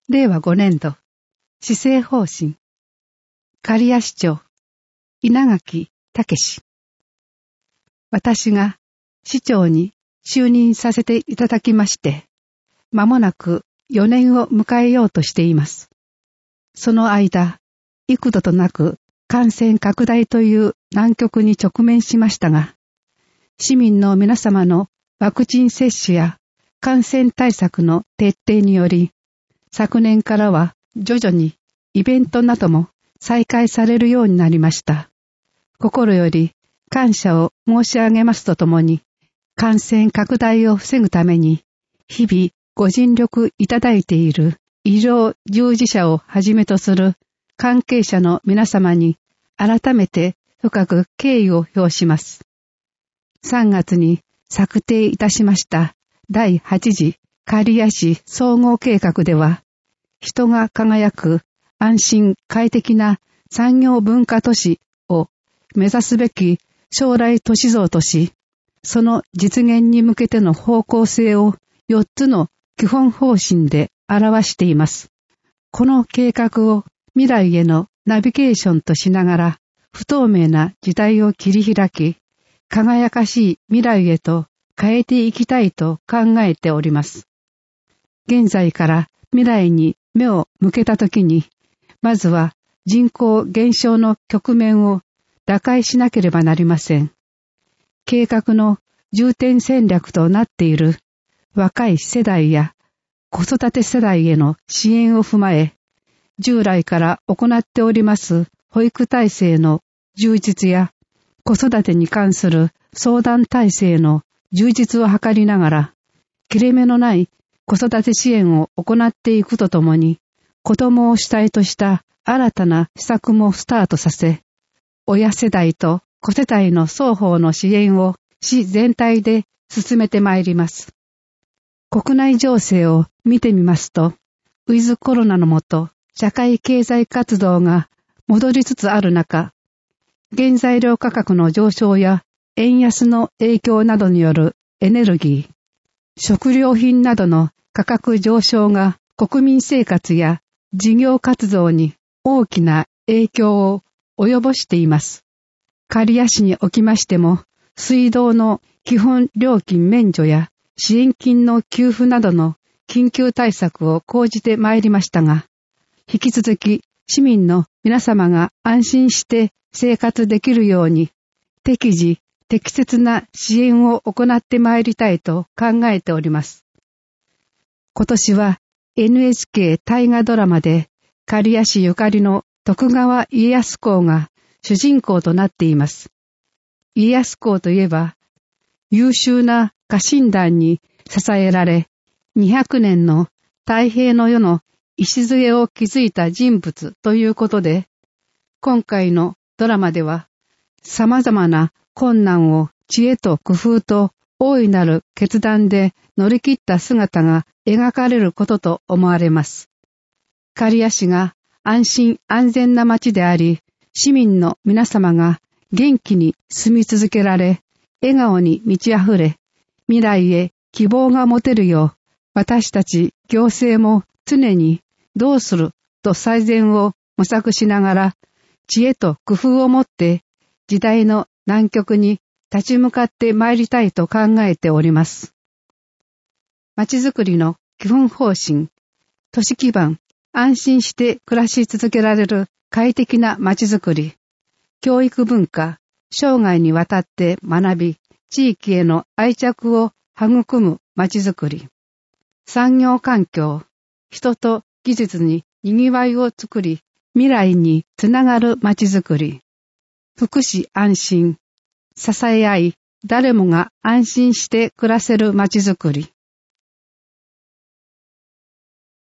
令和5年度施政方針刈谷市長稲垣武史。私が市長に就任させていただきまして、間もなく4年を迎えようとしています。その間、幾度となく感染拡大という難局に直面しましたが、市民の皆様のワクチン接種や感染対策の徹底により、昨年からは徐々にイベントなども再開されるようになりました。心より感謝を申し上げますとともに、感染拡大を防ぐために、日々ご尽力いただいている医療従事者をはじめとする関係者の皆様に改めて深く敬意を表します。3月に策定いたしました第8次刈谷市総合計画では、人が輝く安心快適な産業文化都市を目指すべき将来都市像とし、その実現に向けての方向性を4つの基本方針で表しています。この計画を未来へのナビゲーションとしながら、不透明な時代を切り開き、輝かしい未来へと変えていきたいと考えております。現在から未来に目を向けたときに、まずは人口減少の局面を打開しなければなりません。計画の重点戦略となっている若い世代や子育て世代への支援を踏まえ、従来から行っております保育体制の充実や子育てに関する相談体制の充実を図りながら、切れ目のない子育て支援を行っていくとともに、子供を主体とした新たな施策もスタートさせ、親世代と子世帯の双方の支援を市全体で進めてまいります。国内情勢を見てみますと、ウィズコロナの下、社会経済活動が戻りつつある中、原材料価格の上昇や円安の影響などによるエネルギー、食料品などの価格上昇が国民生活や事業活動に大きな影響を及ぼしています。刈谷市におきましても、水道の基本料金免除や支援金の給付などの緊急対策を講じてまいりましたが、引き続き市民の皆様が安心して生活できるように、適時適切な支援を行ってまいりたいと考えております。今年は NHK 大河ドラマで刈谷市ゆかりの徳川家康公が主人公となっています。家康公といえば、優秀な家臣団に支えられ、200年の太平の世の礎を築いた人物ということで、今回のドラマでは、様々な困難を知恵と工夫と大いなる決断で乗り切った姿が描かれることと思われます。刈谷市が安心安全な街であり、市民の皆様が元気に住み続けられ、笑顔に満ち溢れ、未来へ希望が持てるよう、私たち行政も常にどうすると最善を模索しながら、知恵と工夫を持って時代の難局に立ち向かってまいりたいと考えております。まちづくりの基本方針、都市基盤、安心して暮らし続けられる快適なまちづくり、教育文化、生涯にわたって学び、地域への愛着を育むまちづくり、産業環境、人と技術に賑わいを作り、未来につながるまちづくり、福祉安心、支え合い、誰もが安心して暮らせるまちづくり、